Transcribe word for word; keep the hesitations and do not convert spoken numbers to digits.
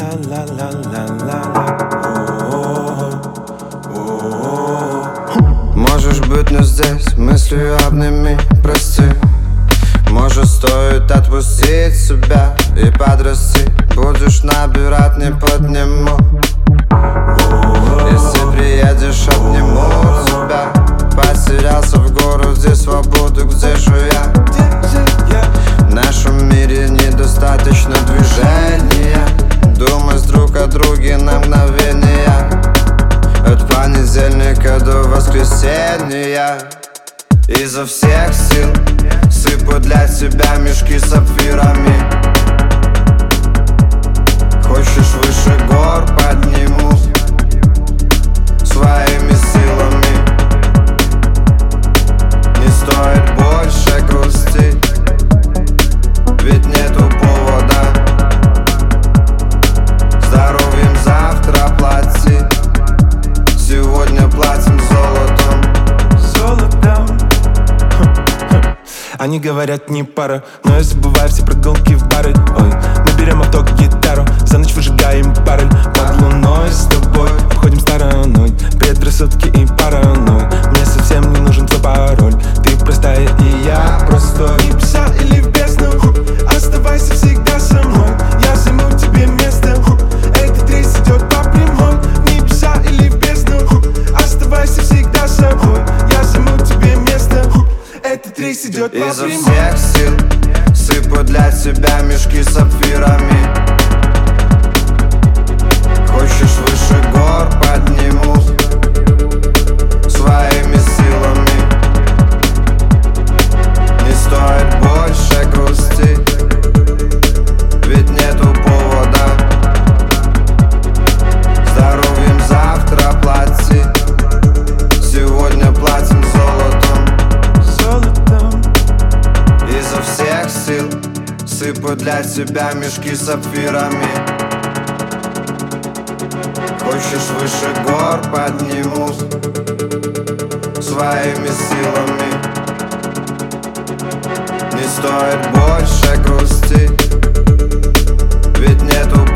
Можешь быть, но здесь мыслью обними, прости. Может, стоит отпустить себя и подрасти. Будешь набирать, не подниму. Если приедешь, обниму тебя. Потерялся в городе свободы, где же я? В нашем мире недостаточно движения. Думать друг о друге на мгновение. От понедельника до воскресенья. Изо всех сил сыпу для тебя мешки с сапфирами. Хочешь выше гор, подниму своими силами. Не стоит больше грустить, ведь нету повода. Здоровьем завтра плати, сегодня платим золотом. Золотом. Они говорят, не пара, но я забываю все прогулки в бары. Ой, мы берем авто, гитару, за ночь выжигаем пароль. Под луной с тобой обходим стороной предрассудки и паранойи. Мне совсем не нужен твой пароль. Ты простая и я простой. Небеса или в бездну, оставайся всегда со мной. Я займу тебе место. Этот рейс идет по прямой. Небеса или в бездну, оставайся всегда со мной. Я займу тебе место. Этот рейс идет по прямой. Изо всех сил сыпу для тебя мешки с сапфирами. Хочешь выше гор, подниму своими силами. Не стоит больше грустить, ведь нету повода. Здоровьем завтра плати, сегодня платим золотом. Золотом. Изо всех сил сыпу для тебя мешки с сапфирами. Хочешь выше гор, подниму своими силами. Не стоит больше грустить, ведь нету